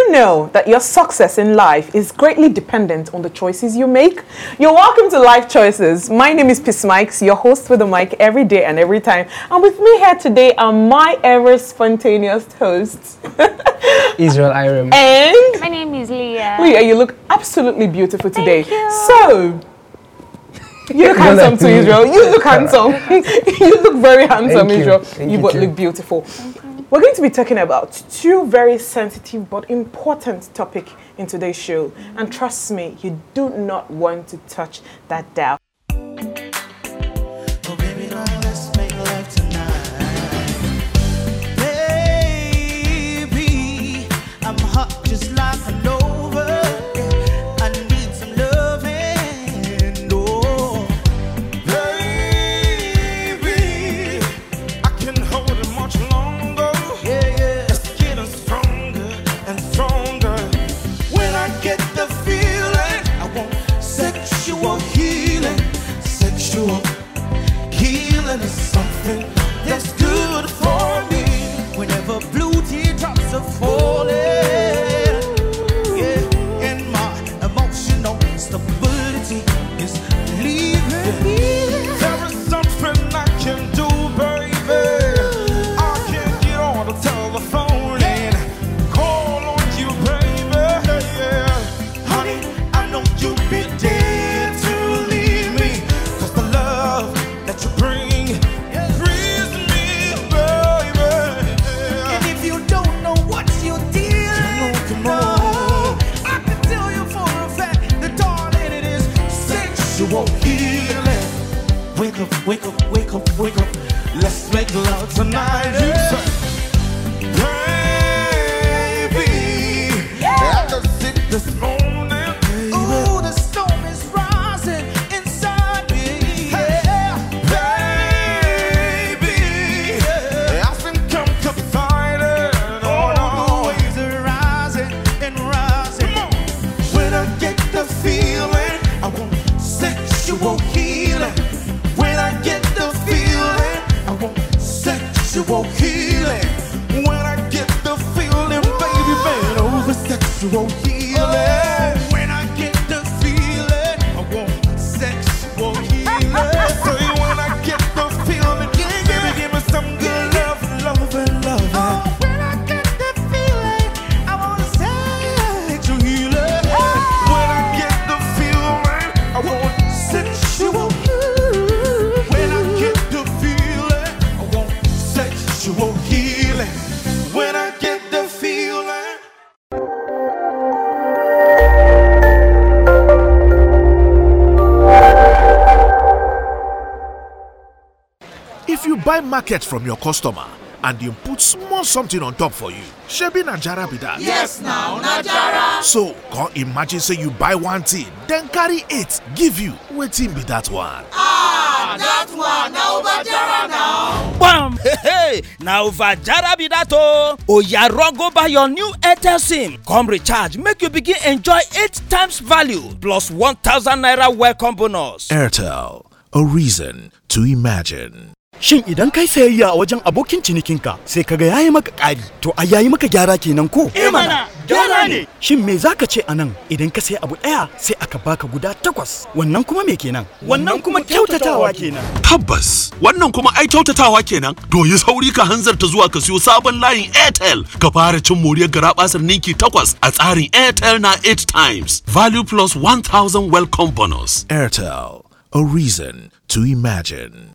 you know that your success in life is greatly dependent on the choices you make? You're welcome to Life Choices. My name is Peace Mikes, your host with the mic every day and every time. And with me here today are my ever spontaneous hosts, Israel Irem. And my name is Leah. Leah, you look absolutely beautiful today. Thank you. So, you look handsome too, Israel. You look handsome. You look very handsome, Israel. You both look beautiful. We're going to be talking about two very sensitive but important topics in today's show. And trust me, you do not want to touch that dial. Let's make love tonight. Baby, I just sit this morning. Ooh, the storm is rising inside me. Baby, I think I'm confided. Oh, the waves are rising and rising. When I get the feeling, I want sexual healing. When I get the feeling, I want sexual healing. When I get the feeling, baby, bend over sexual healing. When I get the feeling, I want sexual healing. So when I get the feeling, baby, give me some good love, love, and love. Oh, when I get the feeling, I want sexual healing. When I get the feeling, I want sexual healing. Healing. When I get the feeling. If you buy market from your customer and you put small something on top for you, shebi Najara be that. Yes, now Najara. So, come imagine say you buy one thing, then carry 8, give you. Wetin be that one? That one now Najara now. Bam! Hey, now Vajara be that oh. Oya run go buy your new Airtel SIM. Come recharge, make you begin enjoy 8 times value plus 1,000 naira welcome bonus. Airtel, a reason to imagine. Shin idan kai sayayya a wajen abokin cinikinka sai kaga yayi maka ƙari, to a yayi maka gyara kenan ko? Mana, gyara ne. Shin me zaka ce anan idan ka sayi abu ɗaya sai aka baka guda 8? Wannan kuma me kenan? Wannan kuma kyautatawa kenan. Tabbas, wannan kuma ai kyautatawa kenan. To yi sauri ka hanzarta zuwa ka siyo sabon layin Airtel. Ka fara cin moriyar garabasar ninki 8 a tsarin Airtel na 8 times. Value plus 1,000 welcome bonus. Airtel, a reason to imagine.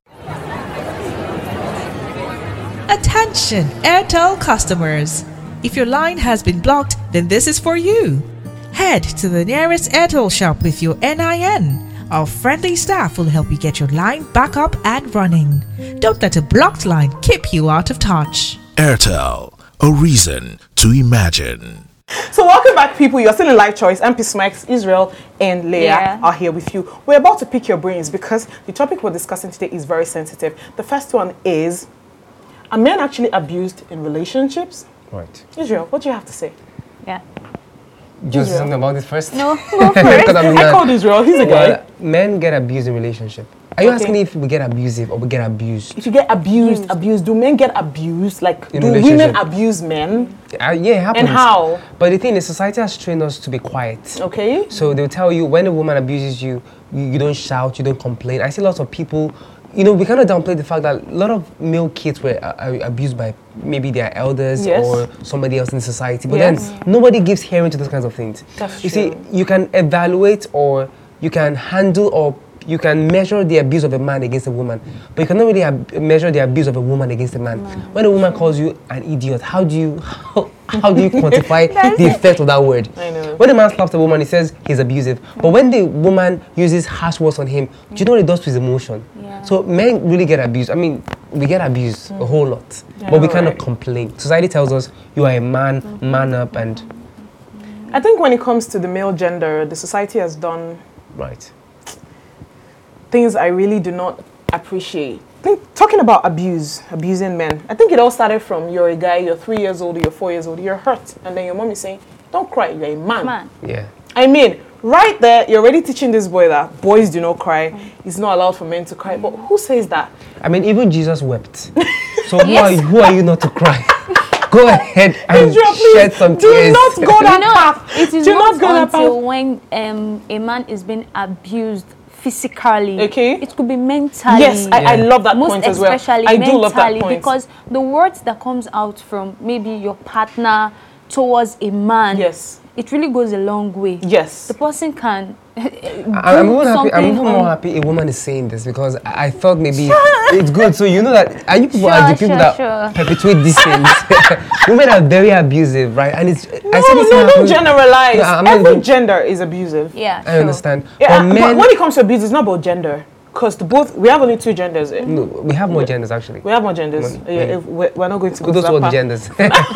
Attention, Airtel customers. If your line has been blocked, then this is for you. Head to the nearest Airtel shop with your NIN. Our friendly staff will help you get your line back up and running. Don't let a blocked line keep you out of touch. Airtel, a reason to imagine. So welcome back, people. You're still in Life Choice. I'm Peace Mikes, Israel and Leah are here with you. We're about to pick your brains because the topic we're discussing today is very sensitive. The first one is, are men actually abused in relationships? Right. Israel, what do you have to say? Yeah. Do you say something about this first? No, go for it. I called Israel. He's a guy. Men get abused in relationship. Are you asking me if we get abusive or we get abused? If you get abused, do men get abused? Like, In do relationship. women abuse men? Yeah, it happens. And how? But the thing is, society has trained us to be quiet. Okay. So they'll tell you when a woman abuses you, you don't shout, you don't complain. I see lots of people, we cannot downplay the fact that a lot of male kids were abused by maybe their elders Yes. or somebody else in society. But Yes. then nobody gives hearing to those kinds of things. That's you see, true. you can evaluate or you can handle or you can measure the abuse of a man against a woman, but you cannot really measure the abuse of a woman against a man. When a woman calls you an idiot, how do you quantify the effect of that word? I know. When a man slaps a woman, he says he's abusive. But when the woman uses harsh words on him, do you know what it does to his emotion? Yeah. So men really get abused. I mean, we get abused a whole lot, but we cannot complain. Society tells us you are a man, man up, and I think when it comes to the male gender, the society has done right. things I really do not appreciate. Talking about abusing men, I think it all started from you're a guy, you're 3 years old, you're 4 years old, you're hurt, and then your mom is saying, don't cry, you're a man. Yeah. I mean, right there, you're already teaching this boy that boys do not cry. It's not allowed for men to cry. But who says that? I mean, even Jesus wept. So who are you not to cry? Go ahead and Israel, shed please, some do tears. not go that path. It is Do not not go that until path. when a man is being abused physically. Okay. It could be mentally. Yes, I love that Most point as well. especially I mentally, do love that point. because the words that comes out from maybe your partner towards a man, Yes. it really goes a long way. Yes. The person can I'm even more happy a woman is saying this because I thought maybe it's good. So you know that, and you people are the people that perpetuate these things. Women are very abusive, right? And it's don't generalize. No, I'm not Every even- gender is abusive. Yeah, I understand. Yeah, But but men, when it comes to abuse, it's not about gender. Because we have only 2 genders. no, we have more genders actually. We have more genders. Yeah, if we're not going to go to Those that were the path. genders.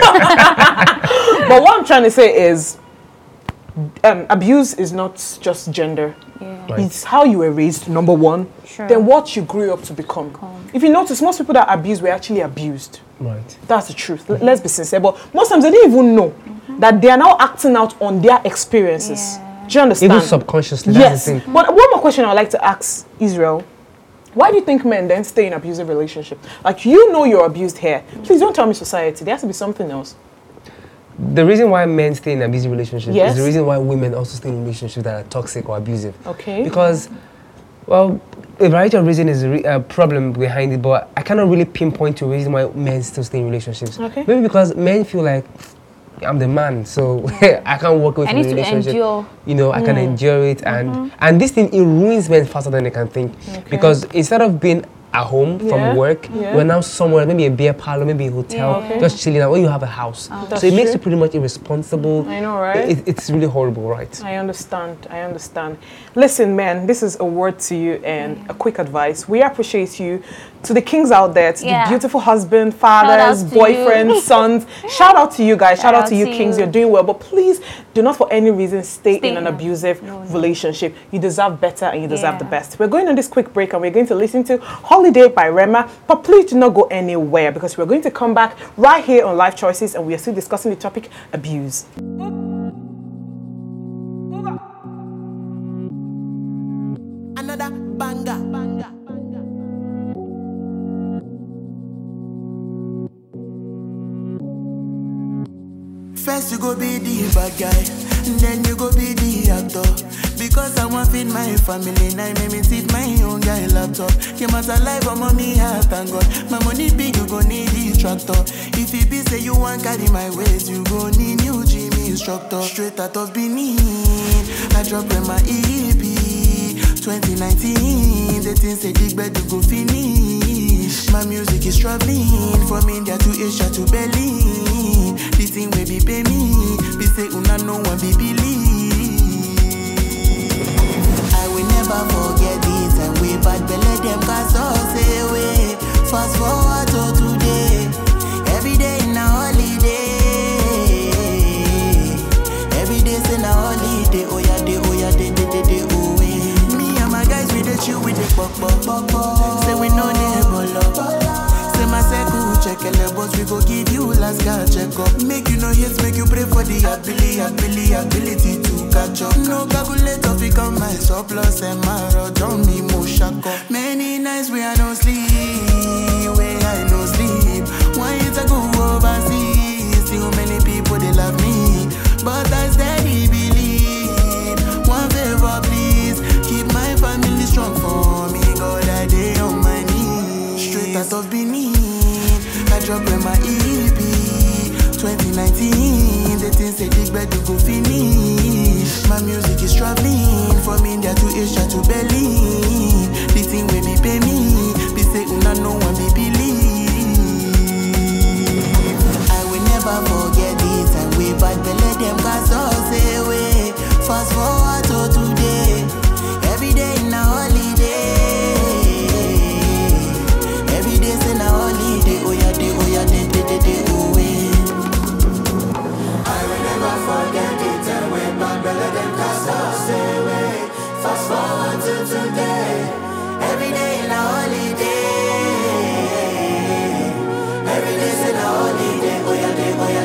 But what I'm trying to say is, abuse is not just gender. Yeah. Right. It's how you were raised, number one. Sure. Then what you grew up to become. If you notice, most people that abuse were actually abused. Right. That's the truth. Let's be sincere. But most times they didn't even know that they are now acting out on their experiences. Yeah. Do you understand? Even subconsciously. Yes. That's the thing. But one more question I would like to ask Israel. Why do you think men then stay in abusive relationship? Like, you know you're abused here. Please don't tell me society. There has to be something else. The reason why men stay in abusive relationships Yes. is the reason why women also stay in relationships that are toxic or abusive. Okay. Because, well, a variety of reasons is a problem behind it, but I cannot really pinpoint to a reason why men still stay in relationships. Okay. Maybe because men feel like I'm the man, so I can't walk away I from need the to relationship. endure. You know, I can endure it, and this thing, it ruins men faster than they can think. Because instead of being at home Yeah, from work, yeah. we're now somewhere, maybe a beer parlor, maybe a hotel, Yeah. Okay. just chilling out, or you have a house. That's So it makes true. you pretty much irresponsible. I know, right? It's really horrible, right? I understand. Listen, man, this is a word to you and a quick advice. We appreciate you. To the kings out there, to the beautiful husband, fathers, Shout out to boyfriends, you. sons. Shout out to you guys. Shout out to you, to kings. you. You're doing well. But please do not for any reason stay in an in a- abusive No. relationship. You deserve better and you deserve the Yeah. best. We're going on this quick break and we're going to listen to Holiday by Rema. But please do not go anywhere because we're going to come back right here on Life Choices and we are still discussing the topic abuse. Another banger. First you go be the bad guy, then you go be the actor. Because I want feed my family, now make me sit my own guy laptop. Came out alive, but mommy has thank God. My money big, you go need the tractor. If it be say you want carry my weight, you go need new gym instructor. Straight out of Benin, I drop in my EP. 2019, the things say big bed you go finish. My music is traveling from India to Asia to Berlin. The thing will be pay me, be say una no one be believe. I will never forget it and we bad belly them cause us away. Fast forward to today, every day in a holiday. Every day in a holiday, oh yeah, day, oh yeah, day, oh yeah. Me and my guys with the chill with the pop. Say we know they bolo. Say my circle check a boss, we go give you last guy check up. Make you know hits, make you pray for the ability to catch up. No calculator, fi come my surplus and my road on me mo shako. Man you try to believe. This thing will be pay me. Be say una no one be believe. I will never forget this and we bad belly them cause us away. Fast forward to today. Every day in a holiday. Every day's in a holiday. Oh yeah, day, away. I will never forget it and we bad belly them cause us away. Fast forward to today. Every day in a holiday. Every day's in a holiday. Oh yeah, day, away.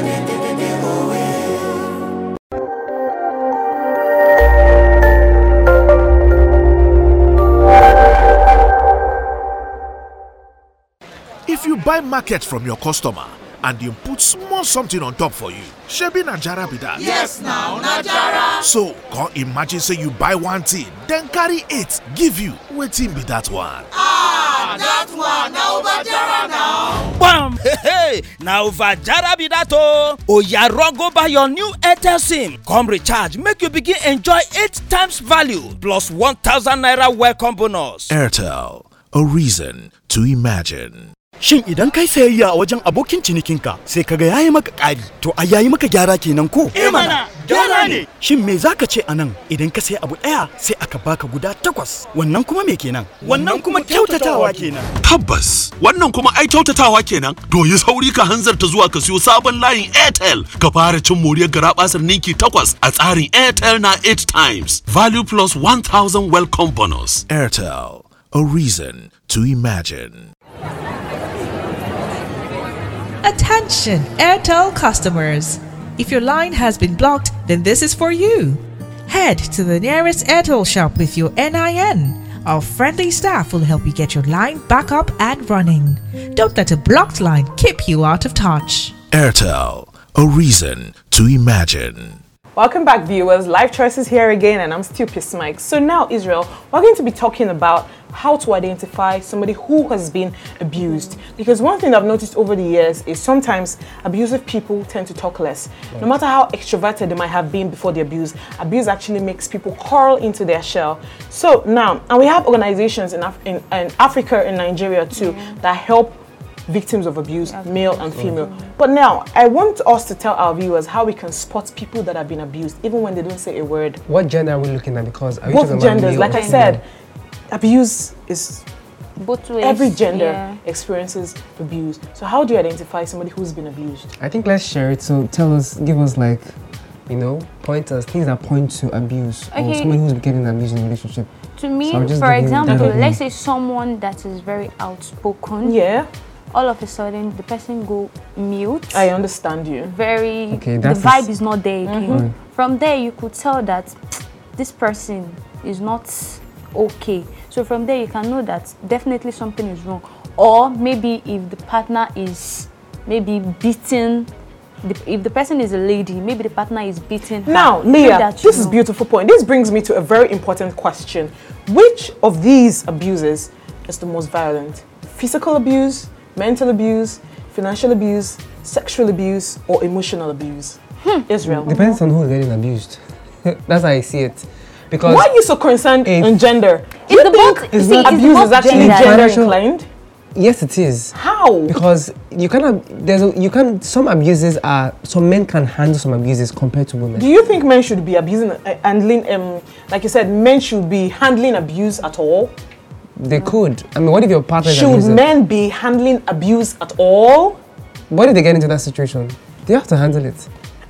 If you buy market from your customer and you put small something on top for you, shebi na jara be that. Yes, now, Najara. So, come imagine say you buy one thing, then carry 8, give you. Wetin be that one? Ah, that one, now Najara now. Bam! Hey, now Vajara be that oh. Oya run go buy your new Airtel SIM. Come recharge, make you begin enjoy 8 times value plus 1,000 naira welcome bonus. Airtel, a reason to imagine. Shin idan kai sayayya a wajen abokin cinikinka sai kaga yayi maka ƙari, to a yayi maka gyara kenan ko? Mana, gyara ne. Shin me zaka ce anan idan ka sayi abu ɗaya sai aka baka guda 8? Wannan kuma me kenan? Wannan kuma kyautatawa kenan. Tabbas, wannan kuma ai kyautatawa kenan. To yi sauri ka hanzarta zuwa ka siyo sabon layin Airtel. Ka fara cin moriyar garabasar ninki 8 a tsarin Airtel na 8 times. Value plus 1,000 welcome bonus. Airtel, a reason to imagine. Attention, Airtel customers. If your line has been blocked, then this is for you. Head to the nearest Airtel shop with your NIN. Our friendly staff will help you get your line back up and running. Don't let a blocked line keep you out of touch. Airtel, a reason to imagine. Welcome back, viewers. Life Choices here again, and I'm still Peace Mike. So now, Israel, we're going to be talking about how to identify somebody who has been abused. Because one thing I've noticed over the years is sometimes abusive people tend to talk less. No matter how extroverted they might have been before the abuse actually makes people curl into their shell. So now, and we have organizations in Africa and Nigeria too that help victims of abuse, male and female. But now, I want us to tell our viewers how we can spot people that have been abused, even when they don't say a word. What gender are we looking at? Because both genders, like I said, abuse is both ways. Every gender experiences abuse. So how do you identify somebody who's been abused? I think let's share it. So tell us, give us like, you know, pointers, things that point to abuse or somebody who's getting abused in a relationship. To me, for example, let's say someone that is very outspoken. Yeah. All of a sudden, the person go mute. I understand you. The vibe is not there again. From there, you could tell that this person is not okay. So from there, you can know that definitely something is wrong. Or maybe if the partner is maybe beaten, if the person is a lady, maybe the partner is beating her. Now, Leah, this is a beautiful point. This brings me to a very important question. Which of these abuses is the most violent? Physical abuse, mental abuse, financial abuse, sexual abuse, or emotional abuse? Israel. Depends on who's getting abused. That's how I see it. Because why are you so concerned on gender? Do you think abuse is actually gender inclined? Yes, it is. How? Because some abuses are, some men can handle some abuses compared to women. Do you think men should be handling, like you said, men should be handling abuse at all? They could. I mean, what if your partner is abusive? Should men be handling abuse at all? What if they get into that situation? They have to handle it.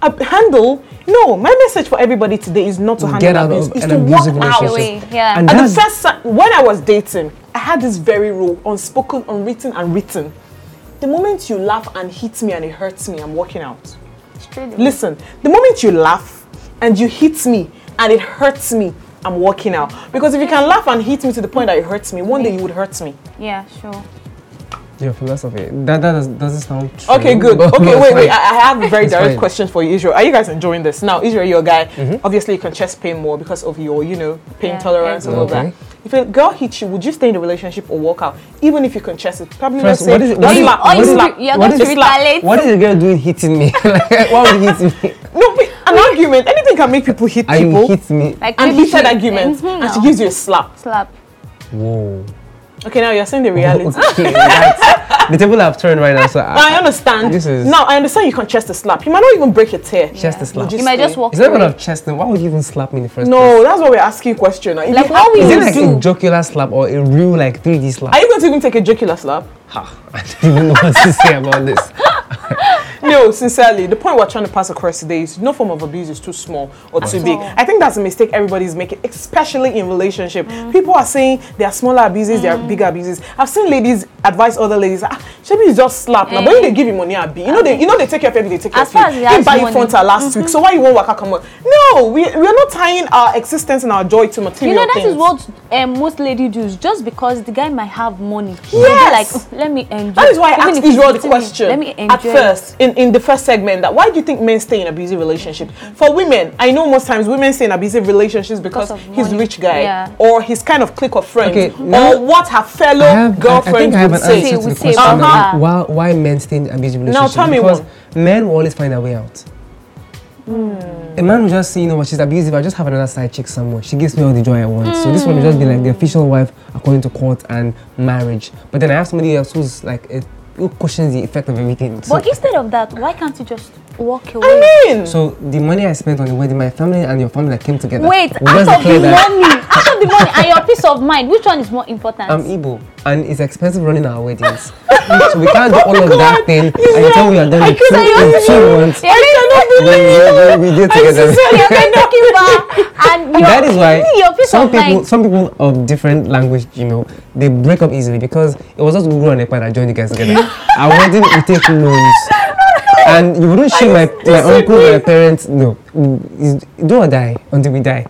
No, my message for everybody today is not to handle abuse. It's to walk out. Yeah. And the first when I was dating, I had this very rule: unspoken, unwritten, and written. The moment you laugh and hit me and it hurts me, I'm walking out. Listen, the moment you laugh and you hit me and it hurts me, I'm walking out. Because if you can laugh and hit me to the point that it hurts me, one day you would hurt me. Yeah, sure. Your philosophy. That doesn't sound true. Okay, good. Okay, wait. I have a very direct question for you, Israel. Are you guys enjoying this? Now, Israel, you're a guy. Obviously, you can chest pain more because of your, pain tolerance and all that. If a girl hits you, would you stay in the relationship or walk out? Even if you can chest it. Probably not say, What is the girl doing hitting me? Why would you hit me? No, but an argument. Anything can make people hit And people. you hit me. Like And maybe heated argument. And she gives you a slap. slap. Whoa. Okay, now you're saying the reality. Okay, the table have turned right now, so I understand. This is Now I understand you can chest a slap. You might not even break your tear. chest to slap. You might just walk It's not away. kind of chest. Then why would you even slap me in the first place? No, that's what we're asking question. If Like you what Is we it would like do. a jocular slap or a real like 3D slap? are you going to even take a jocular slap? I don't even know what to say about this. No, sincerely, the point we're trying to pass across today is no form of abuse is too small or too big. I think that's a mistake everybody's making, especially in relationship. People are saying there are smaller abuses, there are bigger abuses. I've seen ladies advise other ladies, maybe you just slap now, but when they give you money, you know they take care of everything, they take care As far of as you. he They has buy you money. Fanta last week, so why you won't work out? Come on. No, we are not tying our existence and our joy to material You know, that things. is what most ladies do. Just because the guy might have money, Yes. they'll be like, "Oh, let me enjoy." That is why I Even asked if he's Israel the beating me, question Let me enjoy. at first, in the first segment, that why do you think men stay in abusive relationships? For women, I know most times women stay in abusive relationships because of he's money. rich guy Yeah. or his kind of clique of friends Okay, now or what her fellow I think girlfriends I have would an say. answer to the would say question about of why men stay in abusive Now relationships. tell me because one. men will always find a way out. A man will just say, you know what, she's abusive, I just have another side chick somewhere. She gives me all the joy I want. So this one will just be like the official wife according to court and marriage. But then I have somebody else who's like who questions the effect of everything. So, But instead of that, why can't you just walk away? I mean, so the money I spent on the wedding, my family and your family that came together. Wait, we out just of the declared that money and your peace of mind, which one is more important? I'm Igbo and it's expensive running our weddings. So we can't do all of that thing and you tell me you're done with two months. I cannot believe We did together. you're taking back, and That is why your peace some of mind. people of different language, you know, they break up easily because it was just Uru and Ekpa that joined you guys together. I wouldn't take loans. And you wouldn't shame my uncle, my parents. No. Do or die until we die.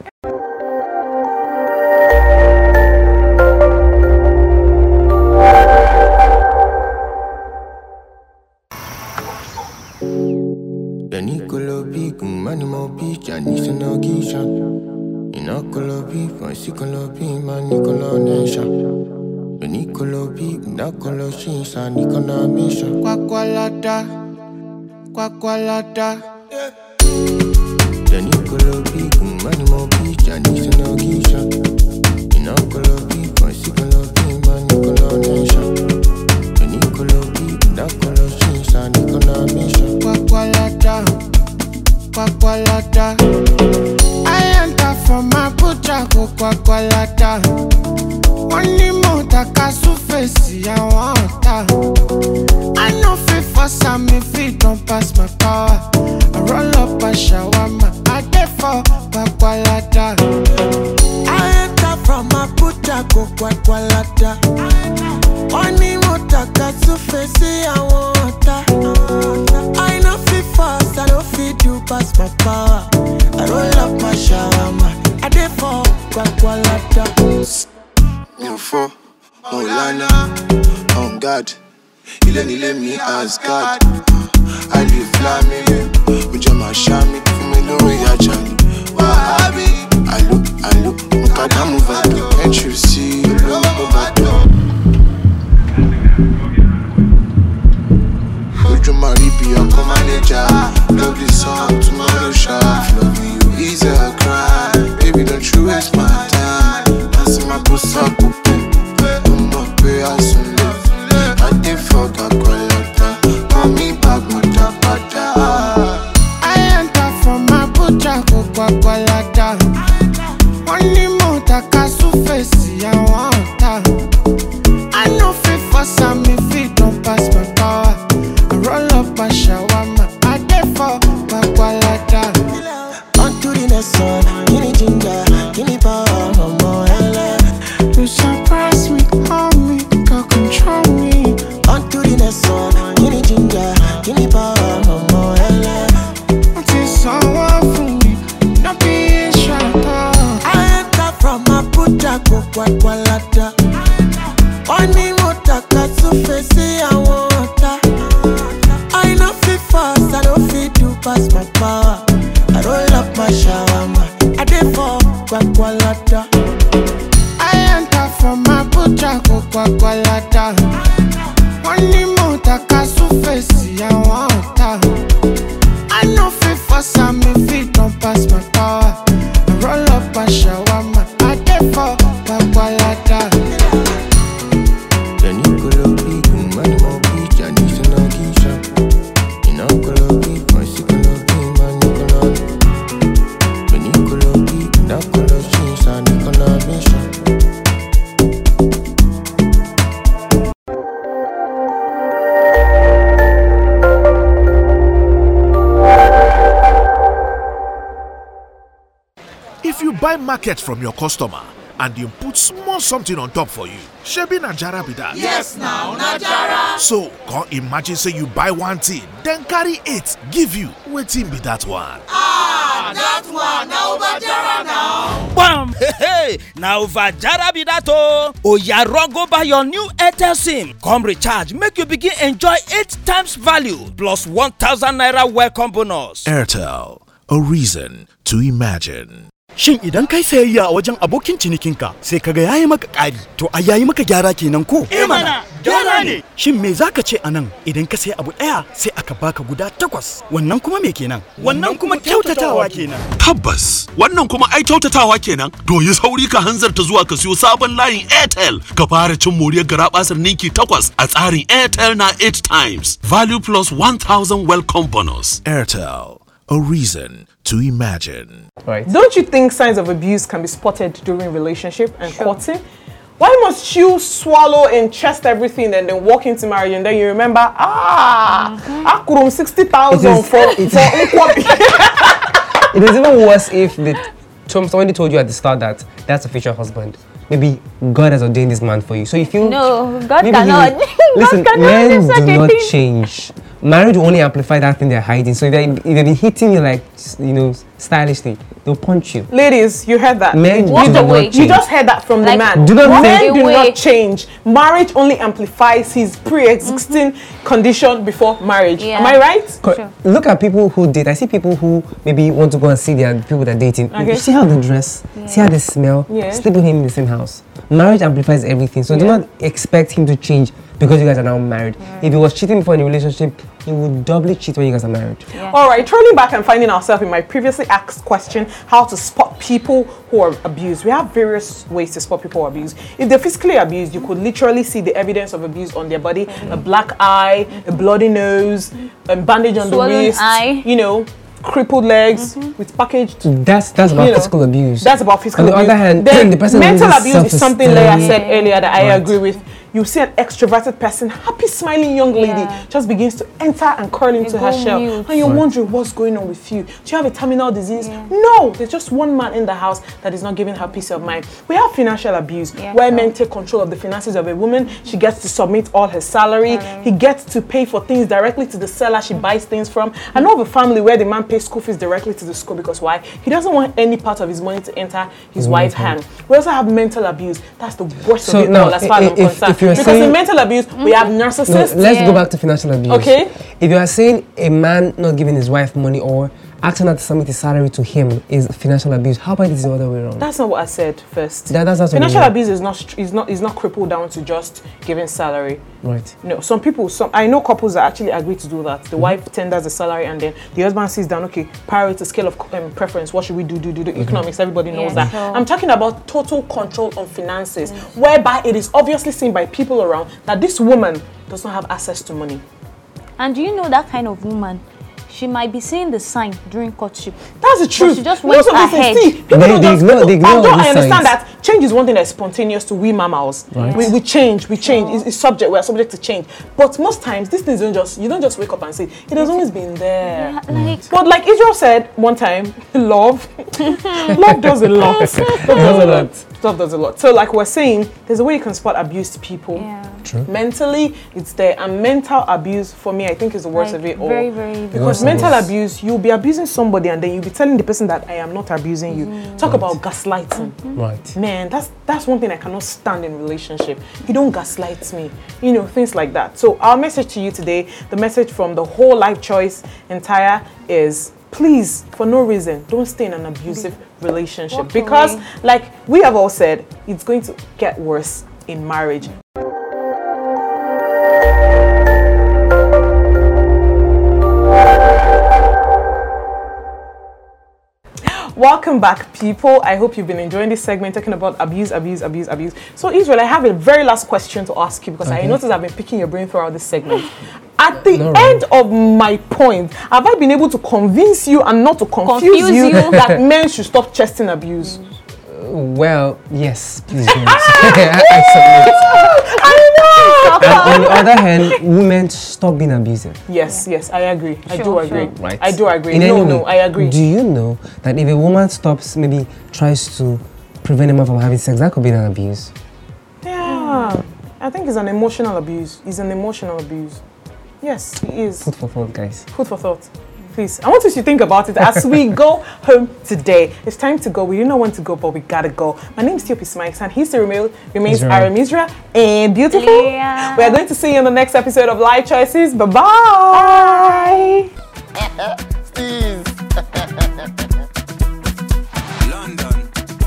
The Nicola Big, money more beach, and it's an occasion. In a color beef, my Nicola Big, my Nicola Nation. The Nicola Big, that color she's a Nicola Mission. Quacqualata, Quacqualata. The Nicola Big, money more beach, and it's an occasion. In a color beef, my Nicola Big, my Nicola Nation. The Nicola Big, that color she's a Nicola Mission. Quacqualata, Quacqualata. I enter from my butcher, Quacqualata. One more takasu face, I want I know fit for some if it don't pass my power. I roll up a shawarma, I get for Quacqualata. I enter from my butcher, Quacqualata. One more takasu face, I want I know fit fast, I don't fit you pass my power. I roll up my shawarma, I get for Quacqualata. For Molana, on God, you let me ask God. I live flaming, with your mashami, for me no way I Charlie. Wahabi, I look, Mukada move, can't you see? You look over there. Would you marry be a co-manager? Love this song tomorrow, sharp. Love you is a crime. Baby, don't you waste my time. That's my pussy up. I did fuck a qualata. Call me back, Mutapata. I enter from my butcher, Quacqualata. Only more takasu face, I want I know fit for some if it don't pass my power. I roll up a shawarma, I did for Quacqualata. On to the next one, give me ginger, give me power, no more hella. You surprise me, hold me, girl, control me. On to the next one, give me ginger, give me power, no more hella. Until someone for me, not be shut up. I enter from my Buddha, Quacqualata. Only more takasu face, I want I know fit fast, I don't fit to pass my power. I roll up my shawarma, I did for Quacqualata. I enter from my butcher, Quacqualata. Only more takasu face, I want I know fit for some if it Papayata. Then you could have been money more beach and you should not give up. You know, could have been my second of him and you could have. When you could have been that could have changed and you could have been shot. If you buy market from your customer and you put small something on top for you, shebi Najara be that. Yes, now, Najara. So, come imagine say you buy one thing, then carry 8, give you. Wetin be that one? That one, now, Najara now. Bam! Hey, now Vajara be that oh. Oya run go buy your new Airtel SIM. Come recharge, make you begin enjoy 8 times value plus 1,000 naira welcome bonus. Airtel, a reason to imagine. Shin idan kai sayayya a wajen abokin cinikinka sai kaga yayi maka ƙari, to ai yayi maka gyara kenan ko? Mana, gyara ne. Shin me zaka ce anan idan ka sayi abu ɗaya sai aka baka guda 8? Wannan kuma me kenan? Wannan kuma kyautatawa kenan. Tabbas, wannan kuma ai kyautatawa kenan. To yi sauri ka hanzarta zuwa ka siyo sabon layin Airtel. Ka fara cin moriyar garabasar ninki 8 a tsarin Airtel na 8 times. Value plus 1,000 welcome bonus. Airtel, a reason to imagine. Right. Don't you think signs of abuse can be spotted during relationship and courting? Why must you swallow and chest everything and then walk into marriage and then you remember, I could 60,000 for It is even worse if somebody told you at the start that that's a future husband. Maybe God has ordained this man for you. So if you No, God maybe cannot. Listen, God cannot men do such do a not thing. change. Marriage will only amplify that thing they're hiding. So if they've been hitting you like, stylishly, they'll punch you. Ladies, you heard that. Men Walk do not away. You change. just heard that from the Like, man. Do not Men think- do Away. not change. Marriage only amplifies his pre-existing condition before marriage. Yeah. Am I right? Sure. Look at people who date. I see people who maybe want to go and see their people they're dating. Okay. You see how they dress, see how they smell, Yeah. sleep with him in the same house. Marriage amplifies everything. So do Yeah. not expect him to change because you guys are now married. If he was cheating before in a relationship, he would doubly cheat when you guys are married. All right, turning back and finding ourselves in my previously asked question, how to spot people who are abused. We have various ways to spot people who are abused. If they're physically abused, you could literally see the evidence of abuse on their body, a black eye, a bloody nose, a bandage on Swollen the wrist, eye. Crippled legs with packaged. That's about You know, physical abuse. That's about physical On the abuse. other hand, Then the person mental loses abuse is something Leia self-esteem. said earlier that I Right. agree with. You see an extroverted person, happy, smiling young lady, Yeah. just begins to enter and curl into her go shell. mute. And you're wondering what's going on with you. Do you have a terminal disease? No, there's just one man in the house that is not giving her peace of mind. We have financial abuse, Yeah, where sure. men take control of the finances of a woman. She gets to submit all her salary. He gets to pay for things directly to the seller she buys things from. I know of a family where the man pays school fees directly to the school because why? He doesn't want any part of his money to enter his wife's hand. We also have mental abuse. That's the worst So of it now, all as far as I'm if concerned. you're Because saying- in mental abuse, we have No, narcissists. let's Yeah. go back to financial abuse. Okay. If you are saying a man not giving his wife money or asking her to submit his salary to him is financial abuse, how about it is the other way around? That's not what I said first. That's what Financial you mean. abuse is not crippled down to just giving salary. Right. No, I know couples that actually agree to do that. The wife tenders the salary and then the husband sits down, okay, priority, scale of preference, what should we do, economics, everybody knows that. sure. I'm talking about total control on finances, whereby it is obviously seen by people around that this woman does not have access to money. And do you know that kind of woman? She might be seeing the sign during courtship. That's the truth. she just Most went of these things, ahead. see, people They don't just, ignore- people- they ignore although all I these understand signs. that change is one thing that's spontaneous to we mammals. Right. We change. It's subject. We're subject to change. But most times, these things you don't just wake up and say, it has always been there. Yeah, like, But like Israel said one time, love does a lot. Love does a lot. So like we're saying, there's a way you can spot abused people. yeah. Mentally, it's there. And mental abuse, for me, I think is the worst Like, of it all. very, very Because worst. mental abuse, you'll be abusing somebody and then you'll be telling the person that I am not abusing you. Talk about gaslighting. Right. Man, that's one thing I cannot stand in relationship. You don't gaslight me. Things like that. So our message to you today, the message from the whole Life Choice entire is please, for no reason, don't stay in an abusive relationship. Walk Because away. like we have all said, it's going to get worse in marriage. Welcome back, people. I hope you've been enjoying this segment talking about abuse. So, Israel, I have a very last question to ask you because I noticed I've been picking your brain throughout this segment. At the end of my point, have I been able to convince you and not to confuse you that men should stop chesting abuse? Well, yes, please don't. I know. And on the other hand, women stop being abusive. Yes, I agree. I do agree. Right. I do agree. No, I agree. Do you know that if a woman stops, maybe tries to prevent a man from having sex, that could be an abuse? Yeah. I think it's an emotional abuse. Yes, it is. Food for thought, guys. Food for thought. Please, I want you to think about it as we go home today. It's time to go. We didn't know when to go, but we gotta go. My name is Theopis Mikes, and he still remains Aram Israel and beautiful. Yeah. We are going to see you in the next episode of Life Choices. Bye-bye. Bye. Steve. London.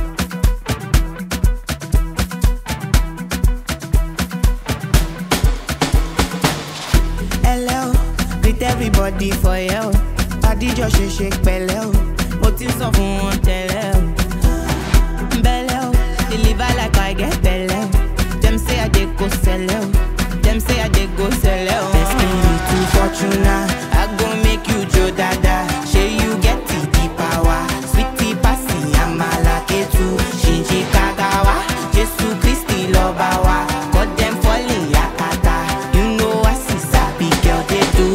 Hello, greet everybody for you. Body just shake pẹ̀lẹ́ o, mo ti sọ fún wọn tẹ́lẹ̀ o. Bẹ́lẹ̀ o, deliver like I get bẹ́lẹ̀ o. Dem say I dey go sẹ́lẹ̀ o, dem say I dey go sẹ́lẹ̀ o. Best me to Fortuna, I go make you jo dada. Shey you get the power, sweetie pasi amala ketu, shinji kagawa, Jesu Christi lọba wa, got them falling yakata. You know I see sabi girl they do.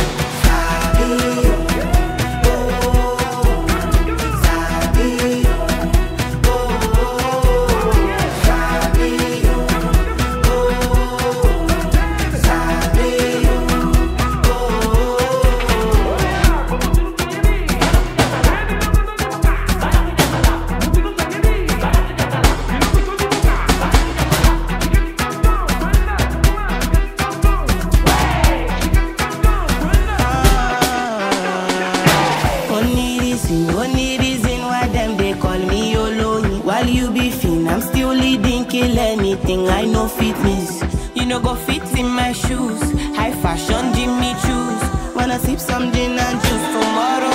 Only reason why them they call me Yolo. While you be fin, I'm still leading, kill anything. I know fitness. You know go fit in my shoes. High fashion, Jimmy choose. Wanna sip some gin and juice tomorrow.